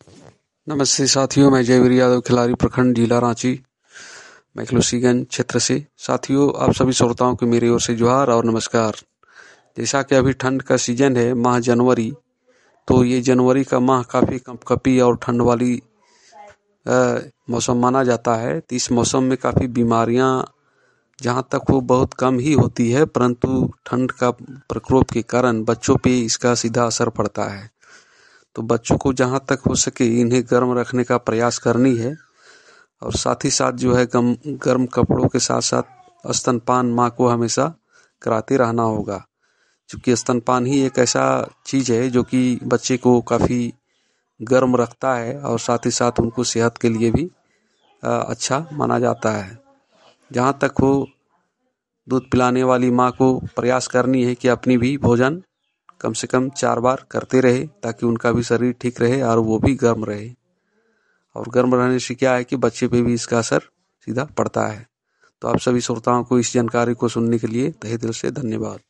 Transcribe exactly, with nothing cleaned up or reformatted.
नमस्ते साथियों, मैं जयवीर यादव, खिलाड़ी प्रखंड, जिला रांची, मैखलूसीगंज क्षेत्र से। साथियों, आप सभी श्रोताओं को मेरी ओर से जोहार और नमस्कार। जैसा कि अभी ठंड का सीजन है, माह जनवरी, तो ये जनवरी का माह काफ़ी कंपकपी और ठंड वाली मौसम माना जाता है। तो इस मौसम में काफ़ी बीमारियां जहाँ तक हो बहुत कम ही होती है, परंतु ठंड का प्रकोप के कारण बच्चों पे इसका सीधा असर पड़ता है। तो बच्चों को जहाँ तक हो सके इन्हें गर्म रखने का प्रयास करनी है, और साथ ही साथ जो है गम गर्म कपड़ों के साथ साथ स्तनपान माँ को हमेशा कराते रहना होगा, क्योंकि स्तनपान ही एक ऐसा चीज़ है जो कि बच्चे को काफ़ी गर्म रखता है और साथ ही साथ उनको सेहत के लिए भी अच्छा माना जाता है। जहाँ तक हो, दूध पिलाने वाली माँ को प्रयास करनी है कि अपनी भी भोजन कम से कम चार बार करते रहे, ताकि उनका भी शरीर ठीक रहे और वो भी गर्म रहे। और गर्म रहने से क्या है कि बच्चे पे भी इसका असर सीधा पड़ता है। तो आप सभी श्रोताओं को इस जानकारी को सुनने के लिए तहे दिल से धन्यवाद।